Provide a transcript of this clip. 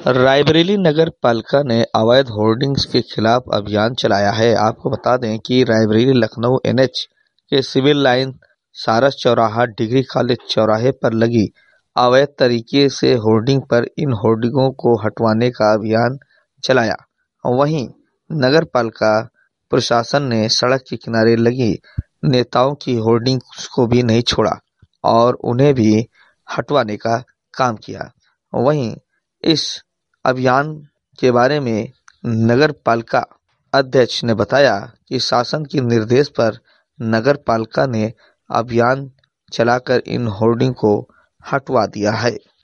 रायबरेली नगर पालिका ने अवैध होर्डिंग्स के खिलाफ अभियान चलाया है। आपको बता दें कि रायबरेली लखनऊ एनएच के सिविल लाइन सारस चौराहा डिग्री कॉलेज चौराहे पर लगी अवैध तरीके से होर्डिंग पर इन होर्डिंगों को हटवाने का अभियान चलाया। वहीं नगर पालिका प्रशासन ने सड़क के किनारे लगी नेताओं की होर्डिंग्स को भी नहीं छोड़ा और उन्हें भी हटवाने का काम किया। वहीं इस अभियान के बारे में नगर पालिका अध्यक्ष ने बताया कि शासन के निर्देश पर नगर पालिका ने अभियान चलाकर इन होर्डिंग को हटवा दिया है।